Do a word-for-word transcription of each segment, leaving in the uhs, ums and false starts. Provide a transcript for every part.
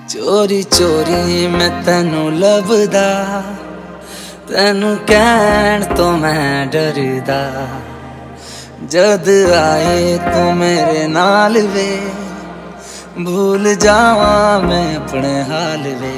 चोरी चोरी मैं तेनू लभदा, तेनू कहण तो मैं डरदा। जद आए तू मेरे नाल वे, भूल जावा मैं अपने हाल वे।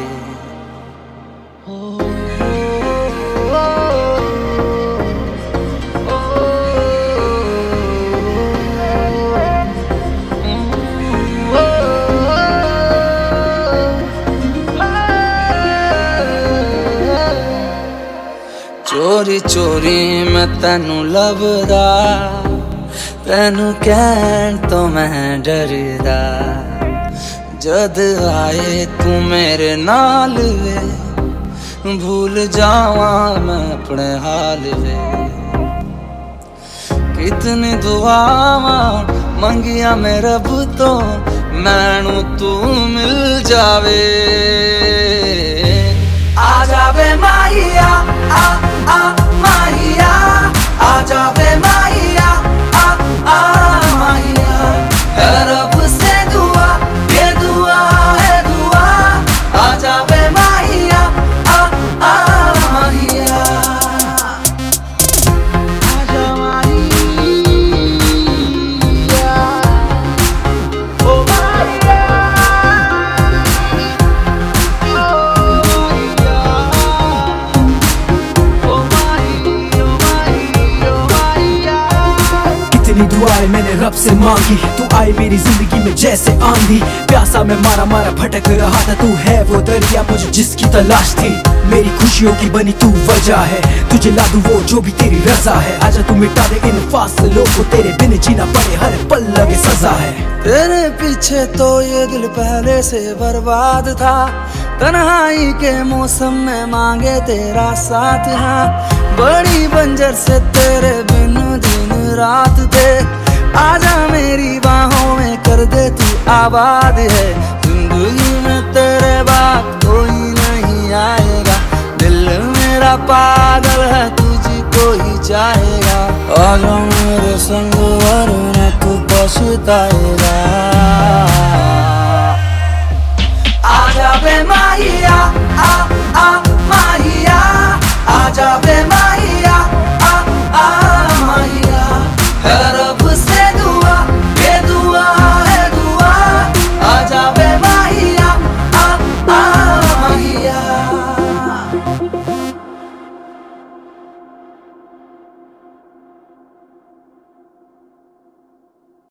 चोरी चोरी मैं तेनू लभदा, तेनू कहण तो मैं डरदा। जद आए तू मेरे नाल वे, भूल जावा मैं अपने हाल वे। कितनी दुआवा मंगिया मैं रब तो, मैनू तू मिल जावे। आ जावे माहिया, आ आ माहिया, आ जावे माहिया, आ आ माहिया। है रब से दुआ, ये दुआ है दुआ। आ जावे माहिया, आ आ माहिया। आ जा माहिया, ओ माहिया, दुआएं मैंने रब से मांगी, तू आई मेरी जिंदगी में जैसे आंधी। प्यासा मैं मारा मारा भटक रहा था, तू है वो दरिया मुझे जिसकी तलाश थी। मेरी खुशियों की बनी तू वजह है, तुझे ला दूं वो जो भी तेरी रजा है। आजा तू मिटा दे इन फासलों को, तेरे बिन जीना पड़े हर पल लगे सजा है। तेरे पीछे तो ये दिल पहले से बर्बाद था, तन्हाई के मौसम में मांगे तेरा साथ। हाँ बड़ी बंजर से तेरे बिन दिन रात थे। आजा मेरी बाहों में कर दे तू आबाद है। जिंदगी में तेरे बाद कोई नहीं आएगा, दिल मेरा पागल है तुझको ही चाहेगा। आजा मेरे संग वरना तू पछताएगा। आजा बे माहिया, आ आ माहिया, आजा बे